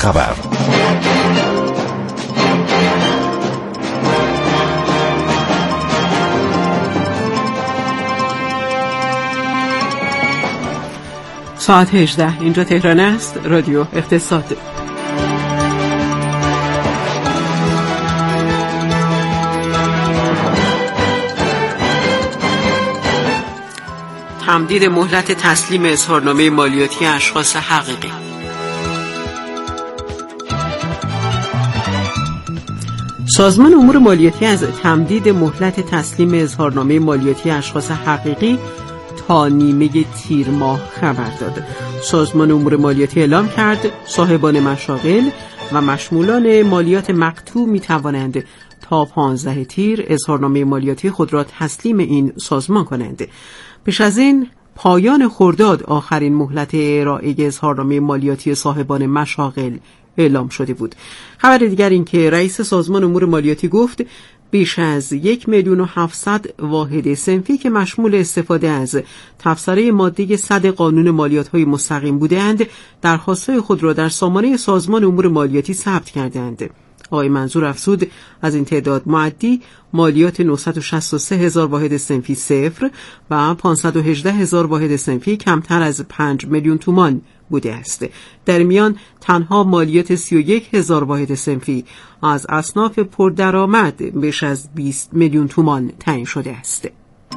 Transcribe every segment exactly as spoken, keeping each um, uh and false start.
خبر. ساعت هجده اینجا تهران است. رادیو اقتصاد. تمدید مهلت تسلیم اظهارنامه مالیاتی اشخاص حقیقی. سازمان امور مالیاتی از تمدید مهلت تسلیم اظهارنامه مالیاتی اشخاص حقیقی تا نیمه تیر ماه خبر داد. سازمان امور مالیاتی اعلام کرد صاحبان مشاغل و مشمولان مالیات مقطوع می توانند تا پانزده تیر اظهارنامه مالیاتی خود را تسلیم این سازمان کنند. پیش از این پایان خرداد آخرین مهلت ارائه اظهارنامه مالیاتی صاحبان مشاغل اعلام شده بود. خبر دیگر این که رئیس سازمان امور مالیاتی گفت بیش از یک میلیون و هفتصد واحد صنفی که مشمول استفاده از تفسیره ماده صد قانون مالیات‌های مستقیم بودند، درخواست‌های خود را در سامانه سازمان امور مالیاتی ثبت کردند. آقای منظور افزود از این تعداد معدی مالیات نهصد و شصت و سه هزار واحد صنفی صفر و پانصد و هجده هزار واحد صنفی کمتر از پنج میلیون تومان بوده است. در میان تنها مالیات سی و یک هزار واحد صنفی از اصناف پردرآمد بیش از بیست میلیون تومان تعیین شده است.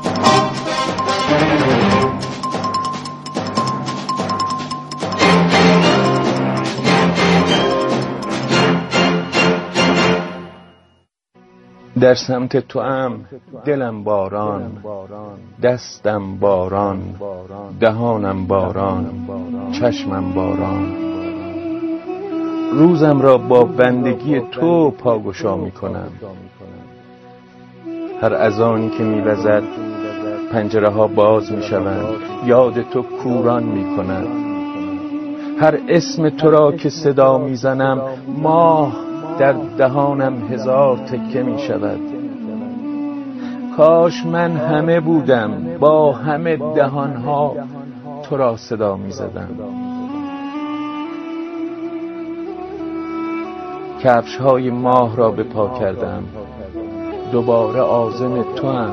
در سمت تو ام دلم باران، دستم باران، دهانم باران، چشمم باران. روزم را با بندگی تو پاگشا می کنم. هر اذانی که می وزد پنجره ها باز می شوند، یاد تو کوران می کند. هر اسم تو را که صدا می زنم ماه در دهانم هزار تکه می شود. کاش من همه بودم با همه دهانها تو را صدا می زدم. کفش های ماه را به پا کردم، دوباره عازم تو هم.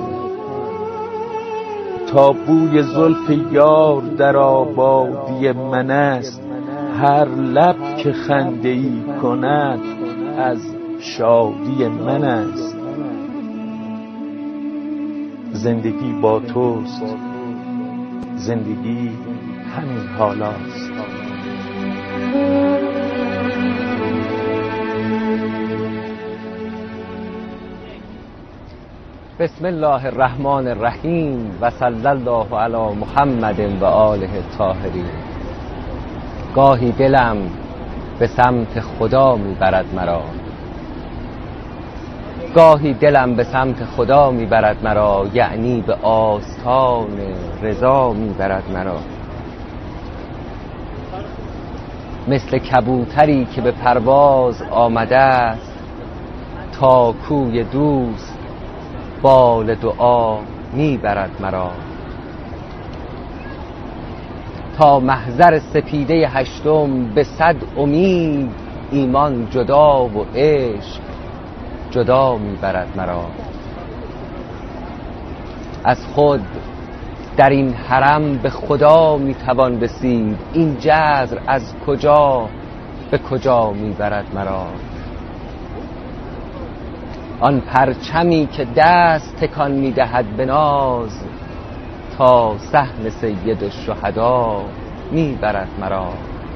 تا بوی زلف یار در آبادی من است، هر لب که خنده ای کند از شادی من است. زندگی با توست، زندگی همین حالاست. بسم الله الرحمن الرحیم و صلی الله علی محمد و آله الطاهرین. گاهی دلم به سمت خدا میبرد مرا، گاهی دلم به سمت خدا میبرد مرا، یعنی به آستان رضا میبرد مرا. مثل کبوتری که به پرواز آمده است، تا کوی دوست بال دعا میبرد مرا. تا محضر سپیده هشتم به صد امید، ایمان جدا و عشق جدا میبرد مرا. از خود در این حرم به خدا میتوان رسید، این جذر از کجا به کجا میبرد مرا. آن پرچمی که دست تکان میدهد به ناز، تا صحن سید الشهدا میبرد مرا.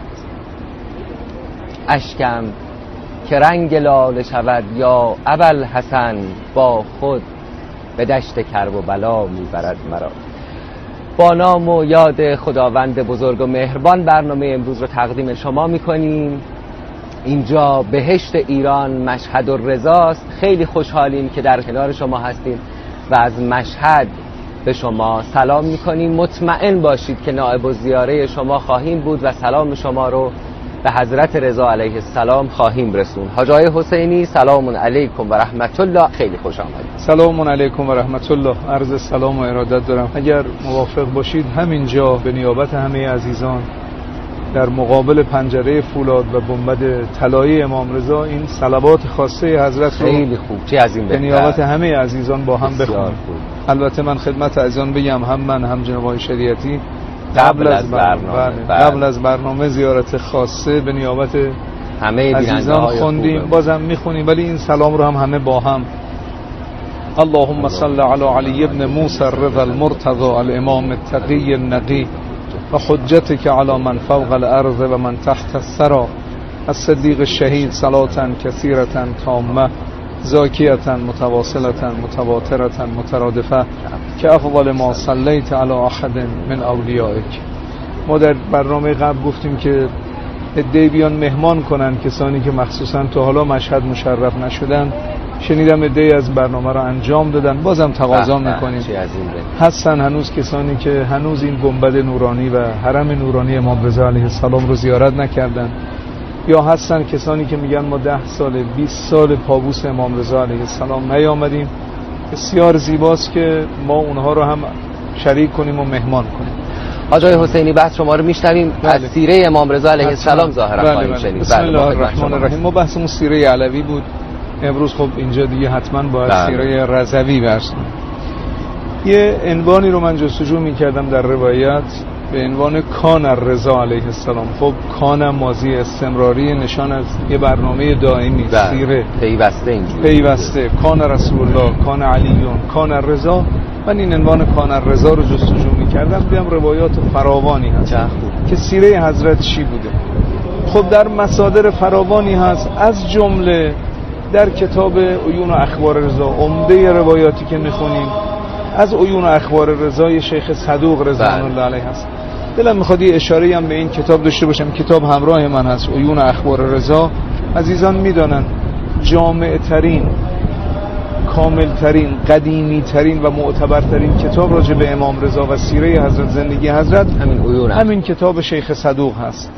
اشکم که رنگ لاله شود یا ابوالحسن، با خود به دشت کرب و بلا میبرد مرا. با نام و یاد خداوند بزرگ و مهربان برنامه امروز رو تقدیم شما میکنیم. اینجا بهشت ایران، مشهد الرضاست. خیلی خوشحالیم که در کنار شما هستیم و از مشهد به شما سلام میکنیم. مطمئن باشید که نائب الزیاره شما خواهیم بود و سلام شما رو به حضرت رضا علیه السلام خواهیم رسون. حاج آقای حسینی سلام علیکم و رحمت الله، خیلی خوش آمدید. سلام علیکم و رحمت الله، عرض سلام و ارادت دارم. اگر موافق باشید همینجا به نیابت همه عزیزان در مقابل پنجره فولاد و گنبد طلایی امام رضا این صلوات خاصه حضرت رو خیلی خوب، چی از این به نیابت همه عزیزان با هم بخونیم. البته من خدمت عزیزان بگم هم من هم جناب آقای شریعتی قبل از برنامه قبل از برنامه زیارت خاصه به نیابت همه عزیزان خوندیم، بازم میخونیم، ولی این سلام رو هم همه با هم. اللهم صل علی علی ابن موسی الرضا المرتضى الامام التقی النقی و حجتك علی من فوق الارض و من تحت الثرى الصدیق الشهید صلاة کثیرة تامه زاکیة متواصلة متواترة مترادفه که افضل ما صلیت علی احد من اولیائک. ما در برنامه قبل گفتیم که عده‌ای بیان مهمان کنن کسانی که مخصوصا تا حالا مشهد مشرف نشدن. شنیدم عده‌ای از برنامه رو انجام دادن، بازم تقاضا میکنیم هستن هنوز کسانی که هنوز این گنبد نورانی و حرم نورانی امام رضا علیه السلام رو زیارت نکردن، یا هستن کسانی که میگن ما ده سال بیست سال پابوس امام رضا علیه السلام نیامدیم. بسیار زیباست که ما اونها رو هم شریک کنیم و مهمان کنیم. آقای حسینی بحث شما رو میشنویم. از سیره امام رضا علیه السلام ظاهرا خواهیم شنید. بسم الله الرحمن الرحیم. ما بحثمون سیره علوی بود، امروز خب اینجا دیگه حتما باید سیره رضوی برسیم. یه عنوانی رو من جستجو میکردم در روایت به عنوان کان الرضا علیه السلام. خب کان ماضی استمراری، نشان از یه برنامه دائمی، سیره پیوسته اینجوری پیوسته. کان رسول الله، کان علیون، کان الرضا. من این عنوان کان الرضا رو جستجو میکردم، دیدم روایات فراوانی هست که سیره حضرت چی بوده. خب در مصادر فراوانی هست، از جمله در کتاب عیون و اخبار رضا، عمده روایاتی که میخونیم از عیون و اخبار رضای شیخ صدوق رضوان الله علیه هست. دلم میخواد یه اشاره هم به این کتاب داشته باشم. کتاب همراه من هست، عیون و اخبار رضا. عزیزان میدانن جامع ترین، کامل ترین، قدیمی ترین و معتبر ترین کتاب راجع به امام رضا و سیره حضرت، زندگی حضرت، همین عیون همین کتاب شیخ صدوق هست.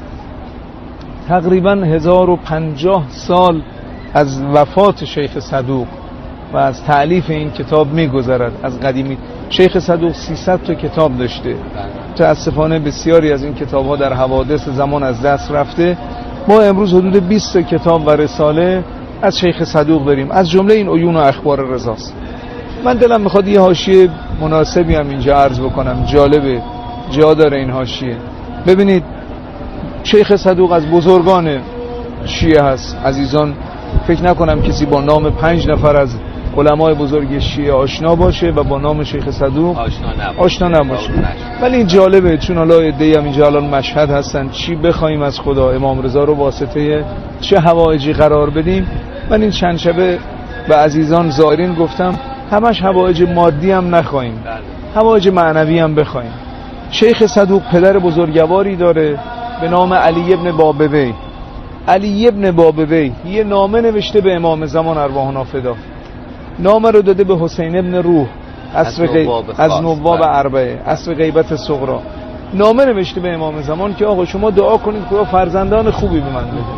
تقریبا هزار و پنجاه سال از وفات شیخ صدوق و از تألیف این کتاب میگذرد. از قدیمی شیخ صدوق سیصد تا کتاب داشته. متاسفانه بسیاری از این کتاب ها در حوادث زمان از دست رفته. ما امروز حدود بیست تا کتاب و رساله از شیخ صدوق داریم، از جمله این عیون و اخبار رضاست. من دلم میخواد یه حاشیه مناسبی هم اینجا عرض بکنم، جالبه، جا داره این حاشیه. ببینید شیخ صدوق از بزرگان شیعه هست. عزیزان فکر نکنم کسی با نام پنج نفر از علمای بزرگ شیعه آشنا باشه و با نام شیخ صدوق آشنا نباشه. ولی این جالبه، چون حالا عده‌ای هم اینجا الان مشهد هستن، چی بخوایم از خدا، امام رضا رو واسطه چه حوائجی قرار بدیم. من این چند شبه به عزیزان زائرین گفتم همش حوائج مادی هم نخواهیم، حوائج معنوی هم بخوایم. شیخ صدوق پدر بزرگواری داره به نام علی ابن بابوی. علی ابن بابوی یه نامه نوشته به امام زمان ارواحنا فدا. نامه رو داده به حسین ابن روح از نواب, از نواب اربعه، اصل غیبت صغرا. نامه نوشته به امام زمان که آقا شما دعا کنید خدا فرزندان خوبی به من بده.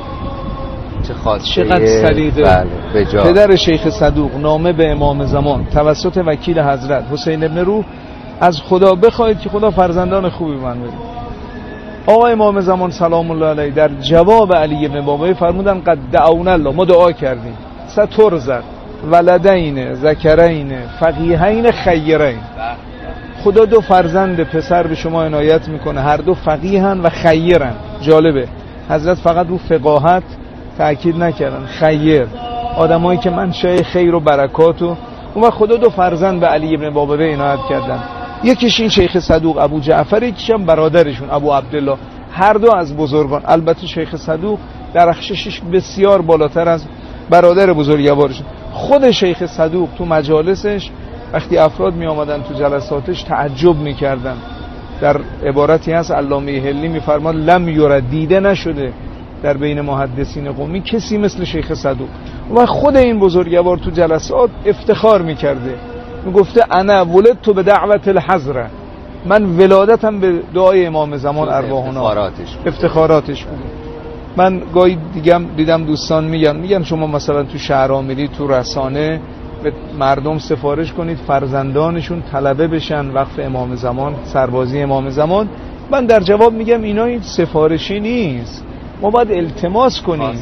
چه خاطره، چقدر سلیقه. پدر شیخ صدوق نامه به امام زمان توسط وکیل حضرت حسین ابن روح از خدا بخواید که خدا فرزندان خوبی به من بده. آقا امام زمان سلام الله علیه در جواب علی ابن بابوی فرمودن قد دعونا الله، ما دعا کردیم، سترزق ولدین ذکرین فقیهین خیرین، خدا دو فرزند پسر به شما عنایت میکنه، هر دو فقیهن و خیرن. جالبه حضرت فقط رو فقاهت تأکید نکردن، خیر، آدمایی که منشأ خیر و برکات، و اون خدا دو فرزند به علی ابن بابوی عنایت کردن. یکیش این شیخ صدوق ابو جعفر، یکیش هم برادرشون ابو عبدالله، هر دو از بزرگان. البته شیخ صدوق درخششش بسیار بالاتر از برادر بزرگوارشون. خود شیخ صدوق تو مجالسش وقتی افراد می آمدن تو جلساتش تعجب می کردن. در عبارتی هست علامه حلی می فرماد لم یرد، دیده نشده در بین محدثین قومی کسی مثل شیخ صدوق. و خود این بزرگوار تو جلسات افتخار می کرده، می گفته انا ولدت به دعوت الحضره، من ولادتم به دعای امام زمان ارواحنا. افتخاراتش افتخاراتش بود. من گاهی دیگم دیدم دوستان میگن میگن شما مثلا تو شهرها میرید، تو رسانه به مردم سفارش کنید فرزندانشون طلبه بشن وقف امام زمان، سربازی امام زمان. من در جواب میگم اینا این سفارشی نیست، ما باید التماس کنیم،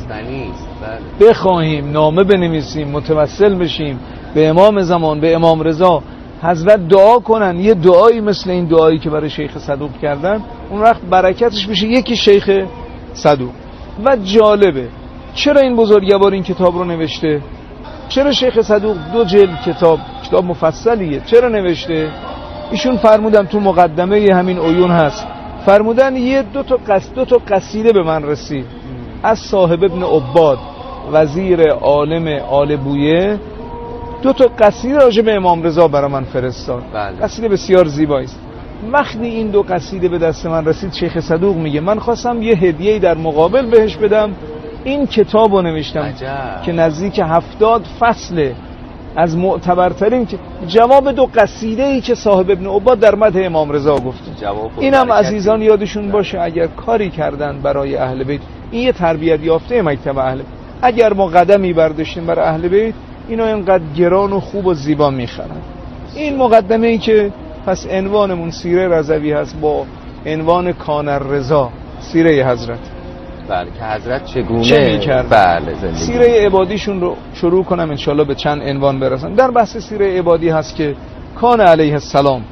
بخواهیم، نامه بنویسیم، متوسل بشیم به امام زمان، به امام رضا، حضرت دعا کنن، یه دعایی مثل این دعایی که برای شیخ صدوق کردن، اون وقت برکتش بشه یکی شیخ صدوق. و جالبه چرا این بزرگوار این کتاب رو نوشته؟ چرا شیخ صدوق دو جلد کتاب، کتاب مفصلیه، چرا نوشته؟ ایشون فرمودن تو مقدمه همین عیون هست، فرمودن یه دو تا قصد دو تا قصیده به من رسید از صاحب ابن عباد وزیر عالم آل بویه، دو تا قصیده راجع به امام رضا برای من فرستاد. بله. قصیده بسیار زیبایی است. وقتی این دو قصیده به دست من رسید، شیخ صدوق میگه من خواستم یه هدیه‌ای در مقابل بهش بدم، این کتابو نوشتم عجب. که نزدیک هفتاد فصله از معتبرترین که جواب دو قصیده‌ای که صاحب ابن عباد در مدح امام رضا گفت. اینم عزیزان یادشون باشه اگر کاری کردن برای اهل بیت، این یه تربیت یافته مکتب اهل بیت، اگر ما قدمی برداشتیم برای اهل بیت، اینا اینقدر گران و خوب و زیبا میخرن. این مقدمه‌ای که پس عنوانمون سیره رضوی هست با عنوان کان الرضا، سیره حضرت. بله که حضرت چگونه چه می‌کرد؟ بله زندگی. سیره عبادیشون رو شروع کنم انشالله به چند عنوان برسن. در بحث سیره عبادی هست که کان علیه السلام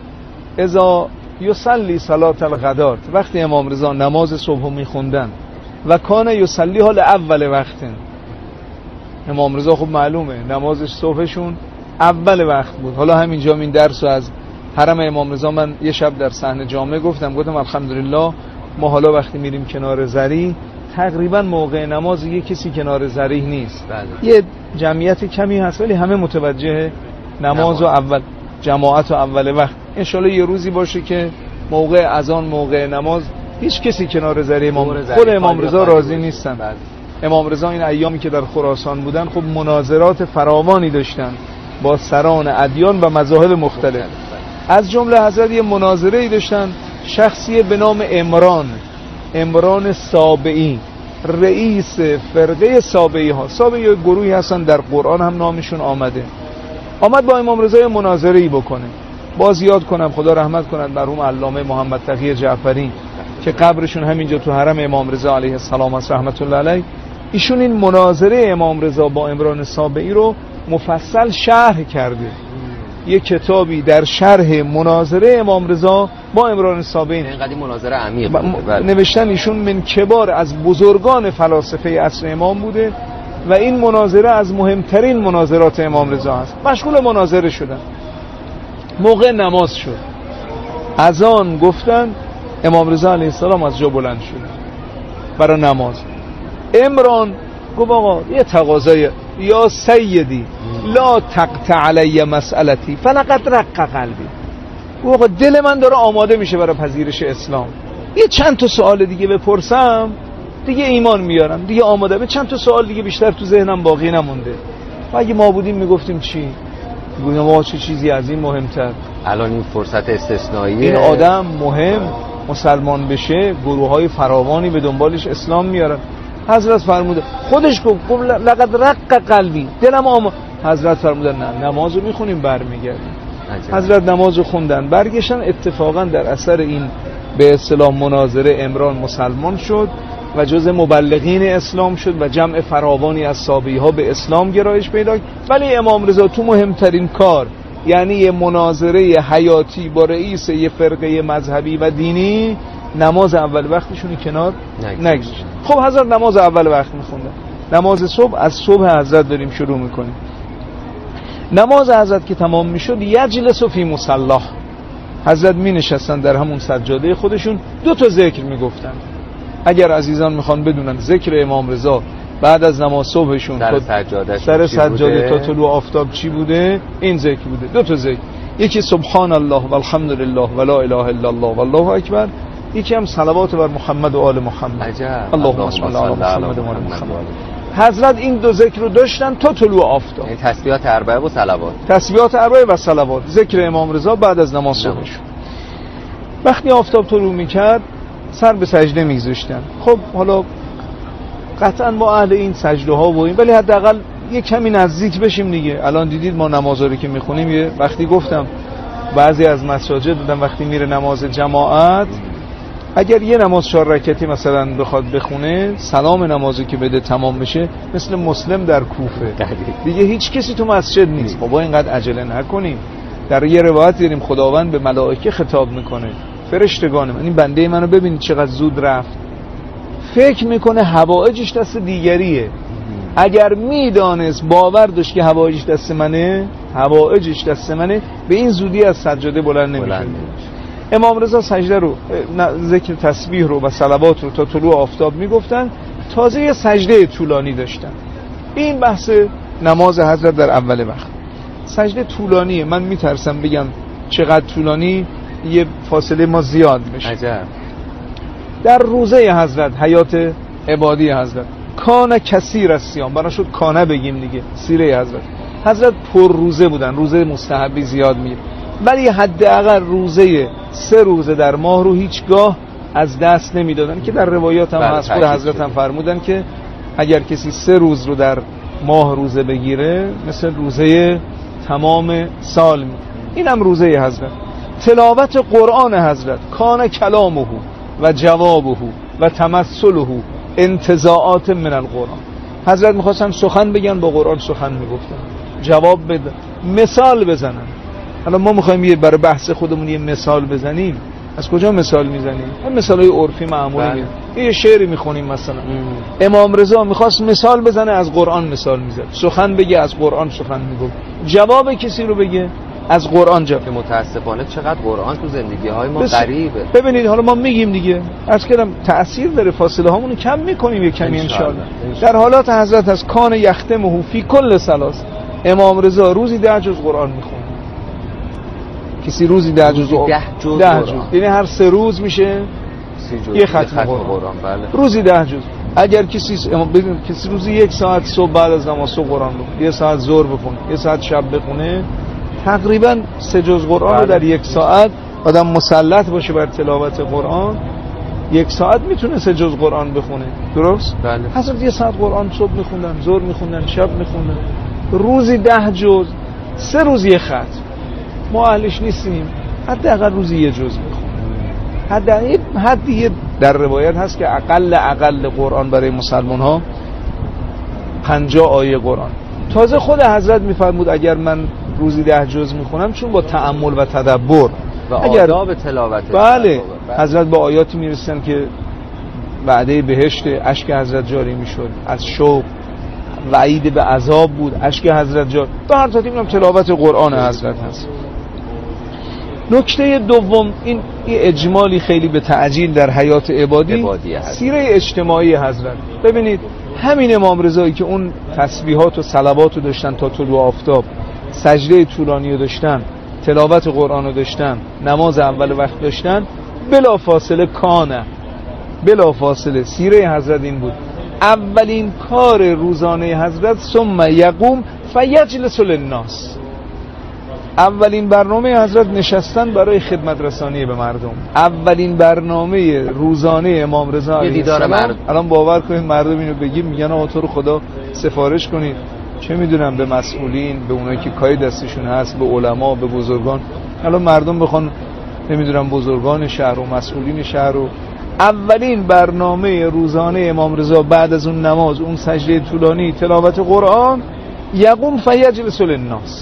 اذا یصلی صلات الغدات، وقتی امام رضا نماز صبح میخوندن، و کان یصلی حال اول وقت، امام رضا خب معلومه نمازش صبحشون اول وقت بود. حالا همینجا این درس رو از حرم امام رضا من یه شب در صحن جامع گفتم، گفتم الحمدلله ما حالا وقتی میریم کنار زری تقریبا موقع نماز یه کسی کنار زری نیست. بله. یه جمعیت کمی هست ولی همه متوجه نماز و اول جماعت و اول وقت. انشالله یه روزی باشه که موقع اذان، موقع نماز هیچ کسی کنار زری امام خود امام رضا راضی نیستن. بله. امام رضا این ایامی که در خراسان بودن خب مناظرات فراوانی داشتن با سران ادیان و مذاهب مختلف. از جمله حضرت یه مناظره‌ای داشتن شخصی به نام عمران عمران سابعی، رئیس فرقه سابعی ها. سابعی گروهی هستن در قرآن هم نامشون آمده. آمد با امام رضا مناظره‌ای بکنه. باز یاد کنم خدا رحمت کند مرحوم علامه محمد تقی جعفری که قبرشون همینجا تو حرم امام رضا علیه السلام است رحمت الله علیه. ایشون این مناظره امام رضا با عمران سابعی رو مفصل شرح کرده. یه کتابی در شرح مناظره امام رضا با عمران سابعی، اینقدر مناظره عمیق نوشتن. ایشون من کبار از بزرگان فلاسفه عصر امام بوده و این مناظره از مهمترین مناظرات امام رضا است. مشغول مناظره شدن. موقع نماز شد، اذان گفتن، امام رضا علیه السلام از جا بلند شد برای نماز. عمران گفت آقا یه تقاضای، یا سیدی لا تقطع علی مسئلتی فلقد رق قلبی. آقا دل من داره آماده میشه برای پذیرش اسلام، یه چند تا سوال دیگه بپرسم دیگه ایمان میارم، دیگه آماده. به چند تا سوال دیگه بیشتر تو ذهنم باقی نمونده. و اگه ما بودیم میگفتیم چی؟ میگفتیم ما چه چیزی از این مهمتر. الان این فرصت استثنائیه، این آدم مهم مسلمان بشه، گروه‌های فراوانی به دنبالش اسلام میارن. حضرت فرموده، خودش گفت لقد رق قلبی، دلم آما. حضرت فرمودن نه، نمازو میخونیم برمیگردیم. حضرت نمازو خوندن برگشتن. اتفاقا در اثر این به اصطلاح مناظره عمران مسلمان شد و جز مبلغین اسلام شد و جمع فراوانی از سابعی ها به اسلام گرایش پیدا کرد. ولی امام رضا تو مهمترین کار، یعنی یه مناظره حیاتی با رئیس یه فرقه مذهبی و دینی، نماز اول وقتشون کنار نگذاشت. خب حضرت نماز اول وقت میخوندن. نماز صبح، از صبح حضرت داریم شروع میکنیم. نماز حضرت که تمام میشد، یجلس فی مصلا، حضرت می نشستن در همون سجاده خودشون، دو تا ذکر میگفتن. اگر عزیزان میخوان بدونن ذکر امام رضا بعد از نماز صبحشون سر سجاده سر سجاده تا طلوع آفتاب چی بوده، این ذکر بوده. دو تا ذکر، یکی سبحان الله والحمدلله ولا اله الا الله والله اکبر، یکی هم صلوات بر محمد و آل محمد. عجب. اللهم صل علی محمد و آل محمد. حضرت این دو ذکر رو داشتن تا طلوع آفتاب. یعنی تسبیحات اربعه و صلوات. تسبیحات اربعه و صلوات، ذکر امام رضا بعد از نماز صبحشون. وقتی آفتاب طلوع میکرد سر به سجده میگذاشتن. خب حالا قطعا ما اهل این سجده ها و این، ولی حداقل یه کمی نزدیک بشیم دیگه. الان دیدید ما نمازا رو که میخونیم، یه وقتی گفتم بعضی از مساجد بودن وقتی میره نماز جماعت اگر یه نماز چهار رکعتی مثلا بخواد بخونه، سلام نمازی که بده تمام بشه، مثل مسلم در کوفه دیگه هیچ کسی تو مسجد نیست. بابا اینقدر عجله نکنیم. در یه روایت دیدیم خداوند به ملائکه خطاب میکنه، فرشتگان من، این بنده منو ببینید چقدر زود رفت. فکر میکنه حوائجش دست دیگریه. اگر میدانست، باور داشت که حوائجش دست منه، حوائجش دست منه، به این زودی از سجاده بلند نمیشه. امام رضا سجده رو، ذکر تسبیح رو و صلوات رو تا طلوع آفتاب میگفتن، تازه یه سجده طولانی داشتن. این بحث نماز حضرت در اول وقت. سجده طولانیه، من میترسم بگم چقدر طولانی، یه فاصله ما زیاد بشه. عجب. در روزه حضرت، حیات عبادی حضرت، کان کثیر الصیام، برای شد کانه بگیم دیگه، سیره حضرت. حضرت پر روزه بودن، روزه مستحبی زیاد میره، ولی حداقل روزه سه روزه در ماه رو هیچگاه از دست نمیدادن که در روایات هم از خود حضرت هم فرمودن که اگر کسی سه روز رو در ماه روزه بگیره مثل روزه تمام سال می. این هم روزه حضرت. تلاوت قرآن حضرت، کان کلامه و جوابه و تمثله انتزاعات من القرآن. حضرت میخواستن سخن بگن، با قرآن سخن میگفتن، جواب بدن، مثال بزنن. حالا ما میخوایم یه برای بحث خودمون یه مثال بزنیم، از کجا مثال میزنیم؟ هم مثالای عرفی معمولی میزنیم. یه شعری میخونیم مثلا، امام رضا میخواست مثال بزنه، از قرآن مثال میزد، سخن بگه از قرآن سخن میگفت، جواب کسی رو بگه از قرآن جواب. که متاسفانه چقدر قرآن تو زندگی های ما غریبه. ببینید حالا ما میگیم دیگه، عرض کردم تأثیر داره، فاصله هامونو کم میکنیم یه کمی ان شاء الله. در حالات حضرت از کان یختمه فی کل ثلاث، امام رضا روزی ده جز قرآن میخونه. کسی روزی ده جز ده جز ده جز، یعنی هر سه روز میشه یه ختم قرآن. بله. روزی ده جز. اگر کسی ببین کسی روزی یک ساعت صبح بعد از نماز صبح قرآن بخونه، یه ساعت ظهر بخونه، یه ساعت شب بخونه، تقریبا سه جز قرآن رو در یک ساعت آدم مسلط باشه بر تلاوت قرآن، یک ساعت میتونه سه جز قرآن بخونه. درست؟ بله. حضرت یه ساعت قرآن صبح میخوندن، ظهر میخوندن، شب میخوندن، روزی ده جز، سه روز یه ختم. ما اهلش نیستیم، حداقل روزی یه جز میخونیم. حداقل حدی در روایت هست که اقل اقل قرآن برای مسلمان ها پنجاه آیه قرآن. تازه خود حضرت میفرمود اگر من روزی ده جز میخونم، چون با تأمل و تدبر و آداب تلاوت، بله، حضرت با آیاتی میرسن که وعده بهشت، اشک حضرت جاری میشد، از شوق وعید به عذاب بود، اشک حضرت جاری. به هر ترتیب هم تلاوت قرآن حضرت هست. نکته دوم، این اجمالی خیلی به تعجیل در حیات عبادی، سیره اجتماعی حضرت. ببینید همین امام رضایی که اون تسبیحات و صلوات رو داشتن تا طلوع آفتاب، سجده طولانی رو داشتن، تلاوت قرآن رو داشتن، نماز اول وقت داشتن، بلا فاصله کانه، بلا فاصله سیره حضرت این بود. اولین کار روزانه حضرت ثم یقوم فیجلس للناس، اولین برنامه حضرت نشستن برای خدمت رسانی به مردم. اولین برنامه روزانه امام رضا علیه السلام. الان باور کنید مردم اینو بگیم میگن آقا تو رو خدا سفارش کنید، چه میدونم به مسئولین، به اونایی که کاری دستشون هست، به علما، به بزرگان. الان مردم بخوان نمیدونم بزرگان شهر و مسئولین شهر رو، اولین برنامه روزانه امام رضا بعد از اون نماز، اون سجده طولانی، تلاوت قرآن، یقوم فیجلس للناس.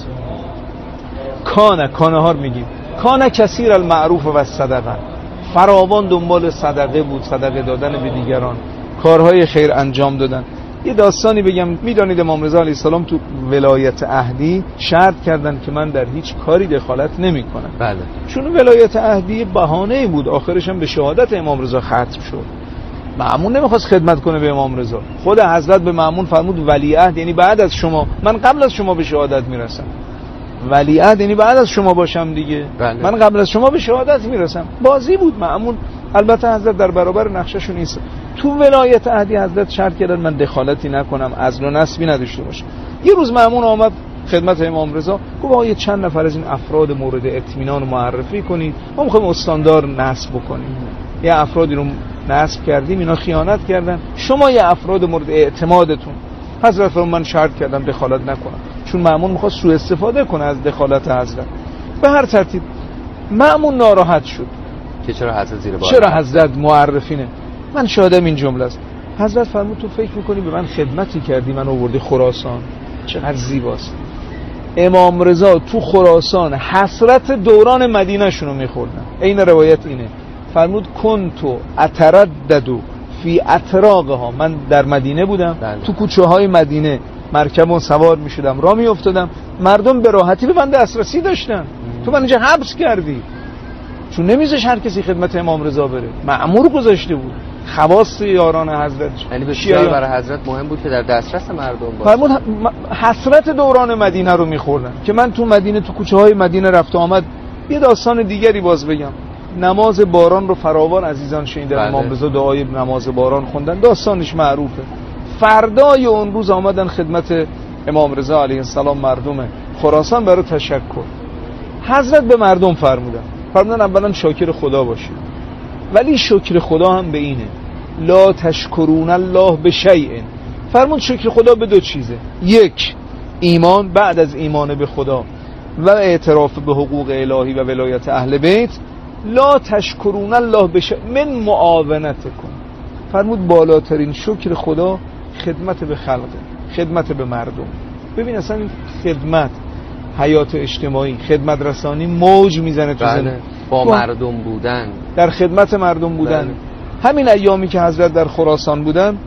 کانه، کانه ها میگیم، کانه کثیر المعروف و صدقه، فراوان دنبال صدقه بود، صدقه دادن به دیگران، کارهای خیر انجام دادن. یه داستانی بگم، میدانید امام رضا علیه السلام تو ولایت عهدی شرط کردن که من در هیچ کاری دخالت نمی کنم. بله. چون ولایت عهدی بهانه‌ای بود، آخرش هم به شهادت امام رضا ختم شد. مأمون نمیخواست خدمت کنه به امام رضا. خود حضرت به مأمون فرمود ولیعهد، یعنی بعد از شما، من قبل از شما به شهادت میرسم. ولیعهد یعنی بعد از شما باشم دیگه. بله. من قبل از شما به شهادت میرسم. بازی بود مأمون. البته حضرت در برابر نقشه‌شون نیست. تو ولایت عهدی حضرت شرط کردن من دخالتی نکنم، عزل و نسبی نداشته باشم. یه روز مأمون آمد خدمت امام رضا، گفت آقا یه چند نفر از این افراد مورد اطمینان رو معرفی کنید، ما می‌خوایم استاندار نصب بکنیم. یه افرادی رو نصب کردیم، اینا خیانت کردن، شما یه افراد مورد اعتمادتون. حضرت فرمود من شرط کردم دخالت نکنم، چون مأمون می‌خواست سوء استفاده کنه از دخالت حضرت. به هر ترتیب مأمون ناراحت شد که چرا حضرت زیر بار چرا حضرت معرفینه. من شاهدم این جمله است. حضرت فرمود تو فکر میکنی به من خدمتی کردی من آوردی خراسان؟ چقدر زیباست. امام رضا تو خراسان حسرت دوران مدینه شونو میخوردن. این روایت اینه. فرمود کنتو اترددو فی اطراقها، من در مدینه بودم بله. تو کوچه های مدینه مرکبون سوار میشدم راه میافتادم، مردم به راحتی به من دسترسی داشتن. تو من اینجا حبس کردی، چون نمیذاش هر کسی خدمت امام رضا بره، مأمور گذاشته بود. خواص یاران حضرت یعنی بسیار برای حضرت مهم بود که در دسترس مردم باشه. فرمود حسرت دوران مدینه رو میخوردن که من تو مدینه تو کوچه های مدینه رفت آمد. یه داستان دیگری باز بگم. نماز باران رو فراوان عزیزان شنیدن. بله. امام رضا دعای نماز باران خوندن، داستانش معروفه. فردای اون روز آمدن خدمت امام رضا علیه السلام مردم خراسان برای تشکر. حضرت به مردم فرمودن فرمودن اولا شاکر خدا باشید، ولی شکر خدا هم به اینه لا تشکرون الله بشیء. فرمود شکر خدا به دو چیزه. یک، ایمان، بعد از ایمان به خدا و اعتراف به حقوق الهی و ولایت اهل بیت، لا تشکرون الله بشیء من معاونتکم. فرمود بالاترین شکر خدا خدمت به خلق، خدمت به مردم. ببین اصلا این خدمت، حیات اجتماعی، خدمت رسانی موج میزنه تو بله. زندگی با مردم بودن، در خدمت مردم بودن. بله. همین ایامی که حضرت در خراسان بودن،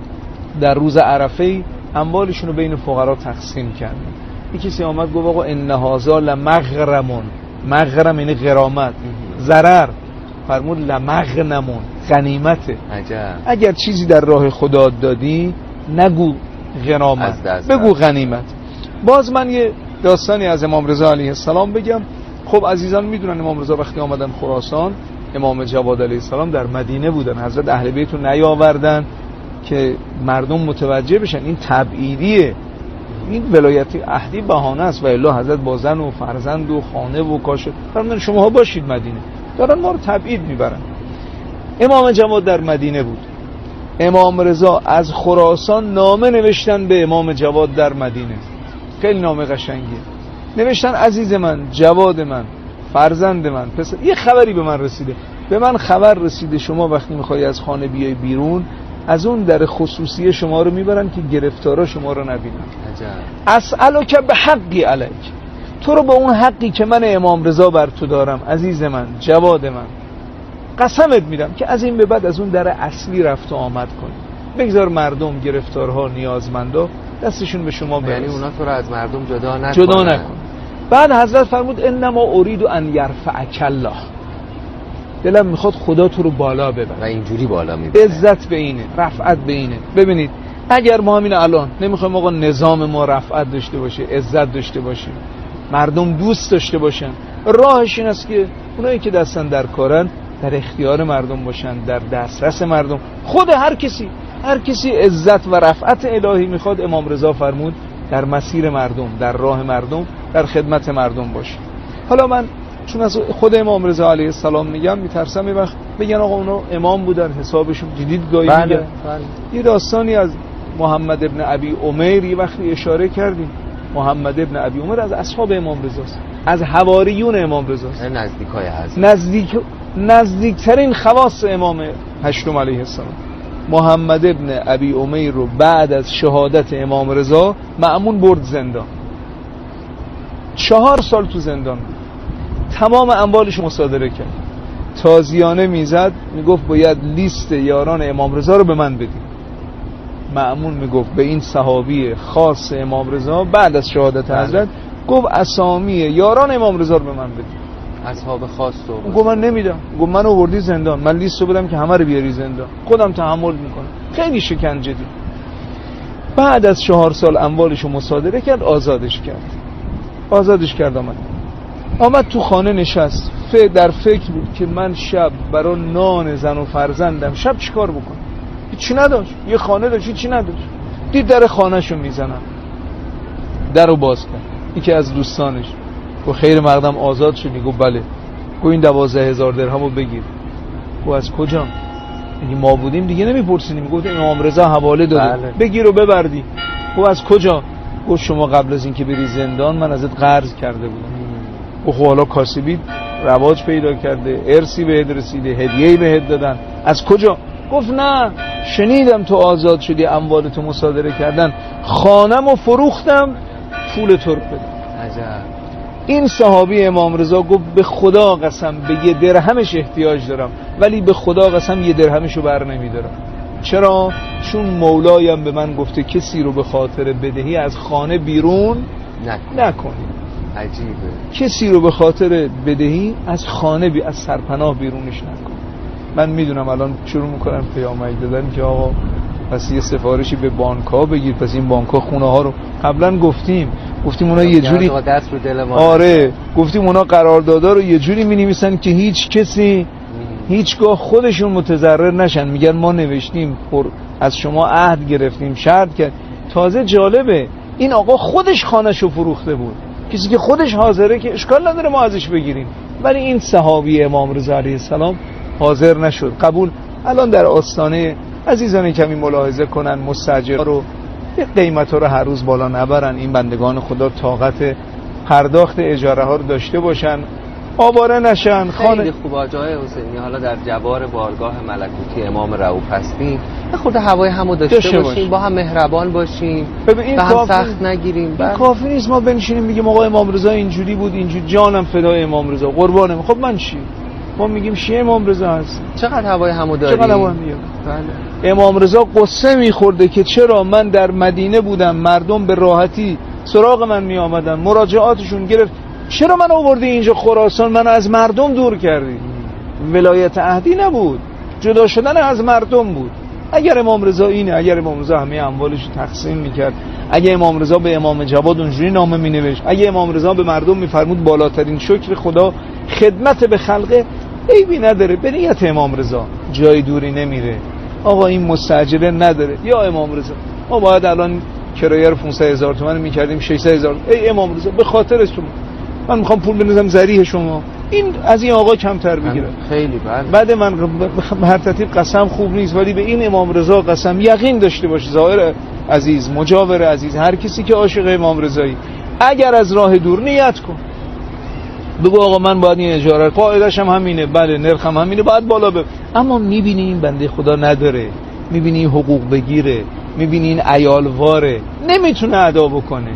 در روز عرفه اموالشون رو بین فقرا تقسیم کردن. یکی کسی آمد گفت آقا ان هذا لمغرمون، مغرم یعنی غرامت، ضرر. فرمود لمغنمون، غنیمته. عجب. اگر چیزی در راه خدا دادی نگو غرامت، بگو غنیمت. باز من یه داستانی از امام رضا علیه السلام بگم. خب عزیزان میدونن امام رضا وقتی آمدن خراسان، امام جواد علیه السلام در مدینه بودن. حضرت اهل بیت رو نیاوردن که مردم متوجه بشن این تبعیدیه، این ولایتی عهدی بهانه است، و الا حضرت با زن و فرزند و خانه و کاش فرمودن شماها باشید مدینه، دارن ما رو تبعید میبرن. امام جواد در مدینه بود. امام رضا از خراسان نامه نوشتن به امام جواد در مدینه. خیلی نامه قشنگیه. نوشتن عزیز من، جواد من، فرزند من، پسر، یه خبری به من رسیده. به من خبر رسیده شما وقتی میخوای از خانه بیای بیرون، از اون در خصوصی شما رو میبرن که گرفتارا شما رو نبینن. اسألک به حقی علیک، تو رو به اون حقی که من امام رضا بر تو دارم عزیز من، جواد من، قسمت میدم که از این به بعد از اون در اصلی رفت و آمد کنی. بگذار مردم، گرفتارها، نیازمندا دستشون به شما برسه. یعنی اونا تو رو از مردم جدا نکن. جدا نکن. بعد حضرت فرمود انما اريد ان يرفعك الله، دلم میخواد خدا تو رو بالا ببره. و اینجوری بالا میبره. عزت به اینه، رفعت به اینه. ببینید اگر ما همین الان نمیخوایم آقا نظام ما رفعت داشته باشه، عزت داشته باشه، مردم دوست داشته باشن، راهش این است که اونایی که دستن در کارن در اختیار مردم باشن، در دسترس مردم. خود هر کسی هر کسی عزت و رفعت الهی میخواد، امام رضا فرمود در مسیر مردم، در راه مردم، در خدمت مردم باشه. حالا من چون از خود امام رضا علیه السلام میگم، میترسم یه وقت بگن آقا اونا امام بودن حسابشون دیدید گاهی بله، میگن. بله. یه داستانی از محمد ابن ابی عمیر یه وقتی اشاره کردیم. محمد ابن ابی عمیر از اصحاب امام رضاست، از حواریون امام رضاست، نزدیکای حضرت، نزدیک نزدیکترین خواص امام هشتم علیه السلام. محمد ابن ابی عمیر رو بعد از شهادت امام رضا مأمون برد زندان. چهار سال تو زندان بود. تمام اموالش مصادره کرد. تازیانه میزد، میگفت باید لیست یاران امام رضا رو به من بدید. مأمون میگفت به این صحابی خاص امام رضا بعد از شهادت حضرت گفت اسامی یاران امام رضا رو به من بدید. اصحاب خاص تو گفت من نمیدم. گفت من آوردی زندان، من لیست رو بدم که همه رو بیاری زندان، خودم تحمل میکنم. خیلی شکنجه دید. بعد از چهار سال اموالش رو مصادره کرد، آزادش کرد. آزادش کرد آمد. آمد تو خانه نشست. ف در فکر بود که من شب برای نان زن و فرزندم شب چیکار بکنم؟ هیچی نداشت. یه خانه داشت، هیچی نداشت. دید در خانه‌شو میزنن. درو باز کرد. یکی از دوستانش گفت خیر مقدم آزاد شدی؟ گفت بله. گفت این دوازده هزار درهمو بگیر. گفت از کجا؟ اگه ما بودیم دیگه نمیپرسیدیم. گفت امام رضا حواله داده. بله. بگیر و ببردی. گفت از کجا؟ گفت شما قبل از اینکه بری زندان من ازت قرض کرده بودم. گفت حالا کاسبی رواج پیدا کرده، ارثی بهت رسیده، هدیه‌ای بهت دادن. از کجا؟ گفت نه، شنیدم تو آزاد شدی، اموالتو مصادره کردن، خانم و فروختم پول تو رو بدم. عجب. این صحابی امام رضا گفت به خدا قسم به یه درهمش احتیاج دارم، ولی به خدا قسم یه درهمشو بر نمیدارم. چرا؟ چون مولایم به من گفته کسی رو به خاطر بدهی از خانه بیرون نکنی. عجیبه. کسی رو به خاطر بدهی از خانه بی از سرپناه بیرونش نکن. من میدونم الان شروع میکنم پیامک دادن که آقا پس یه سفارشی به بانک‌ها بگیر، پس این بانک‌ها خونه ها رو قبلا گفتیم گفتیم اونا یه جوری دست رو دل ما. آره گفتیم اونا قراردادا رو یه جوری می‌نویسن که هیچ کسی هیچگاه خودشون متضرر نشن. میگن ما نوشتیم پر از شما عهد گرفتیم، شرط کرد. تازه جالبه این آقا خودش خانه‌شو فروخته بود، کسی که خودش حاضره که اشکال نداره ما ازش بگیریم، ولی این صحابی امام رضا علیه السلام حاضر نشد. قبول. الان در آستانه عزیزان کمی ملاحظه کنن، مستاجر رو قیمت رو هر روز بالا نبرن، این بندگان خدا طاقت پرداخت اجاره ها رو داشته باشن، آواره نشن. خانه خیلی خوب آجای حسینی حالا در جوار بارگاه ملکوتی امام رؤوف هستیم، خود هوای همو داشته, داشته باشیم باش. با هم مهربان باشیم، به هم سخت نگیریم. این کافی نیست ما بنشینیم بگیم آقا امام رضا اینجوری بود اینجوری، جانم فدای امام رضا قربانم. خب من چی؟ ما میگیم شیعه امام رضا هست. چقدر هوای همو داریم؟ چقدر هوا میگیم؟ بله. امام رضا قصه میخورده که چرا من در مدینه بودم، مردم به راحتی سراغ من میآمدن، مراجعاتشون گرفت، چرا من آوردی اینجا خراسان، من از مردم دور کردی؟ ولایت عهدی نبود، جدا شدن از مردم بود. اگر امام رضا اینه، اگر امام رضا همه اموالش تقسیم میکرد، اگه امام رضا به امام جواد اونجوری نامه مینوشت، اگه امام رضا به مردم میفرمود بالاترین شکر خدا خدمت به خلقه، عیبی نداره. به نیت امام رضا جای دوری نمیره. آقا این مستاجره نداره یا امام رضا ما باید الان کرایه رو پانصد هزار تومان میکردیم ششصد هزار. ای امام رضا به خاطر شما من میخوام پول بندازم ذریح شما، این از این آقا کمتر بگیره. خیلی بعد بعد من هر ترتیب قسم خوب نیست، ولی به این امام رضا قسم یقین داشته باش. ظاهر عزیز، مجاور عزیز، هر کسی که عاشق امام رضایی، اگر از راه دور نیت کن، بگو آقا من باید این اجاره، قاعدش هم همینه، بله نرخم همینه، باید بالا بب. اما میبینی این بنده خدا نداره، میبینی این حقوق بگیره، میبینی این عیالواره، نمیتونه ادا بکنه.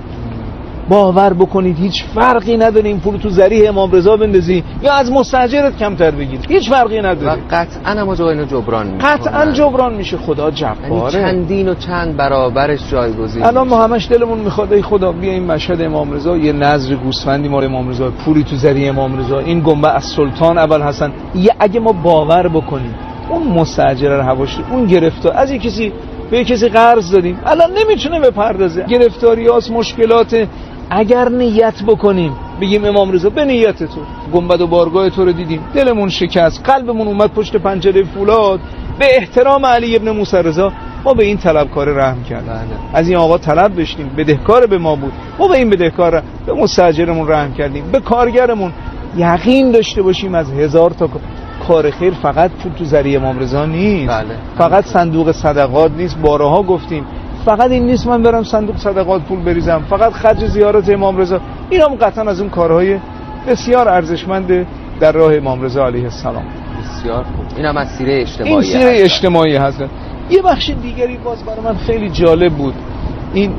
باور بکنید هیچ فرقی نداره این پول تو ذریح امام رضا بندازی یا از مستاجرت کمتر بگیری، هیچ فرقی نداره. و قطعا هم جای اینو جبران میشه، قطعا جبران میشه. خدا جباره، یعنی چندین و چند برابرش جایگزین. الان ما همش دلمون میخواد ای خدا بیا این مشهد امام رضا، یه نظر گوسفندی مال امام رضا، پولی تو ذریح امام رضا، این گنبه از سلطان ابوالحسن. یه اگه ما باور بکنیم اون مستاجر رو هواش اون گرفتار از یک کسی به کسی قرض دادیم الان نمیتونه بپردازه، گرفتاریاس، مشکلات. اگر نیت بکنیم بگیم امام رضا به نیت تو گنبد و بارگاه تو رو دیدیم، دلمون شکست، قلبمون اومد پشت پنجره فولاد، به احترام علی ابن موسی رضا ما به این طلبکار رحم کردیم، از این آقا طلب داشتیم، بدهکار به ما بود، ما به این بدهکار به مستاجرمون رحم کردیم، به کارگرمون. یقین داشته باشیم از هزار تا کار خیر فقط پول تو ذریع امام رضا نیست. بله. فقط صندوق صدقات نیست، بارها گفتیم فقط این نیست من برم صندوق صدقات پول بریزم، فقط خرج زیارت امام رضا. این هم قطعا از اون کارهای بسیار ارزشمند در راه امام رضا علیه السلام. بسیار خوب. این هم از سیره اجتماعی این سیره هست. اجتماعی هست. یه بخش دیگری باز برای من خیلی جالب بود، این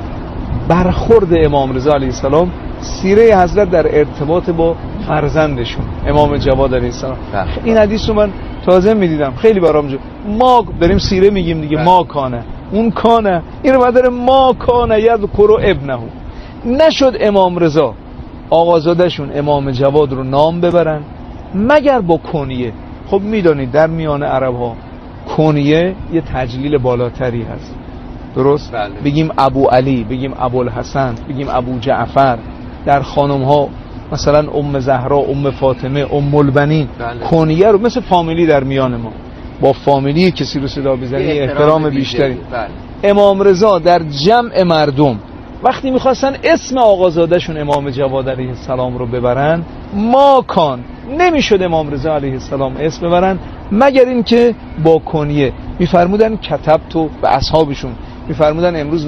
برخورد امام رضا علیه السلام، سیره حضرت در ارتباط با فرزندشون امام جواد علیه السلام. این حدیث رو من تازه میدیدم، خیلی برام جو. ما داریم سیره میگیم دیگه، بله. ما کانه اون کانه، این رو بداره ما کانه یذکر ابنه. نشد امام رضا آقازادهشون امام جواد رو نام ببرن مگر با کنیه. خب میدونید در میان عرب ها کنیه یه تجلیل بالاتری هست، درست؟ بله. بگیم ابو علی، بگیم ابو الحسن، بگیم ابو جعفر. در خانم ها مثلا ام زهرا، ام فاطمه، ام البنین. بله. کنیه رو مثل فامیلی در میان ما، با فامیلی کسی رو صدا بزنی احترام بیشتری. بله. امام رضا در جمع مردم وقتی میخواستن اسم آقازادهشون امام جواد علیه السلام رو ببرن، ما کان نمیشد امام رضا علیه السلام اسم ببرن مگر این که با کنیه. میفرمودن کتب تو به اصحابشون، میفرمودن امروز